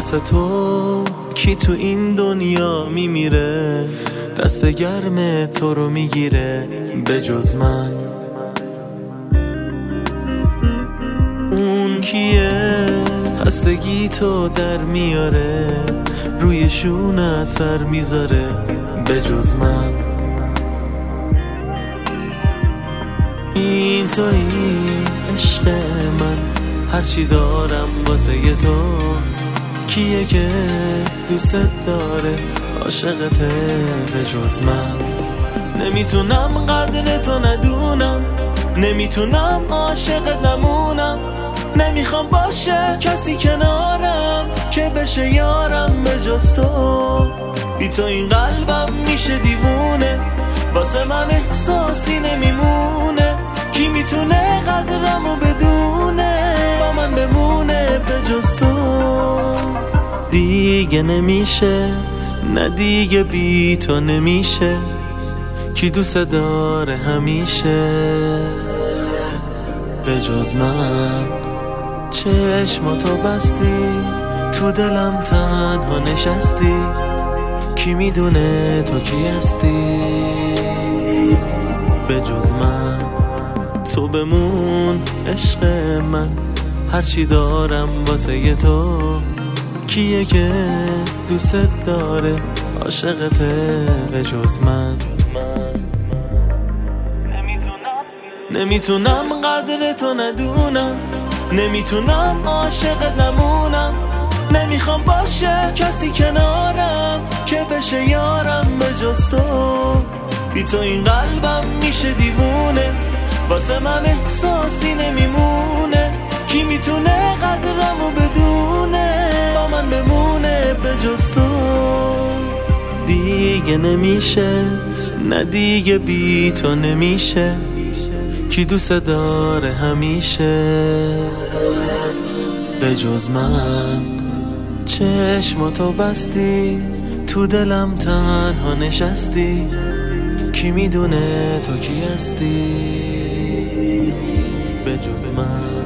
واسه تو کی تو این دنیا میمیره، دست گرم تو رو میگیره به جز من. اون کیه خستگی تو در میاره، روی شونت سر میذاره به جز من. این تویی عشق من، هرچی دارم واسه تو. کیه که دوست داره عاشقته به جز من؟ نمیتونم قدر تو ندونم، نمیتونم عاشقت نمونم. نمیخوام باشه کسی کنارم که بشه یارم به جز تو. بی تو این قلبم میشه دیوونه، واسه من احساسی نمیمونه. کی میتونه قدرمو بدونه، با من بمونه به جز تو؟ دیگه نمیشه، نه دیگه بی تو نمیشه. کی دوست داره همیشه به جز من؟ چشماتو بستی، تو دلم تنها نشستی. کی میدونه تو کی هستی به جز من؟ تو بمون عشق من، هرچی دارم واسه تو. کیه که دوست داره عاشقته به جز من؟ نمیتونم قدر تو ندونم، نمیتونم عاشقت نمونم. نمیخوام باشه کسی کنارم که بشه یارم به جز تو. بی تو این قلبم میشه دیوونه، واسه من احساسی نمیمونه. کی میتونه قدرمو بدونه، با من بمونه به جز تو؟ دیگه نمیشه، نه دیگه بی تو نمیشه. کی دوست داره همیشه به جز من؟ چشماتو بستی، تو دلم تنها نشستی. کی میدونه تو کی هستی به جز من؟